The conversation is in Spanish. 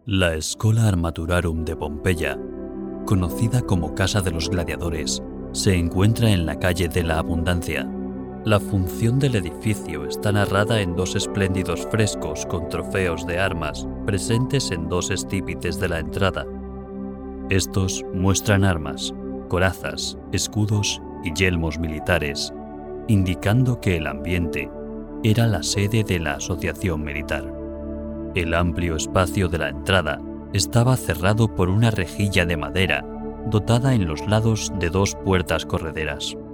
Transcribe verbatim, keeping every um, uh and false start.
La Schola Armaturarum de Pompeya, conocida como Casa de los Gladiadores, se encuentra en la calle de la Abundancia. La función del edificio está narrada en dos espléndidos frescos con trofeos de armas presentes en dos estípites de la entrada. Estos muestran armas, corazas, escudos y yelmos militares, indicando que el ambiente era la sede de la asociación militar. El amplio espacio de la entrada estaba cerrado por una rejilla de madera dotada en los lados de dos puertas correderas.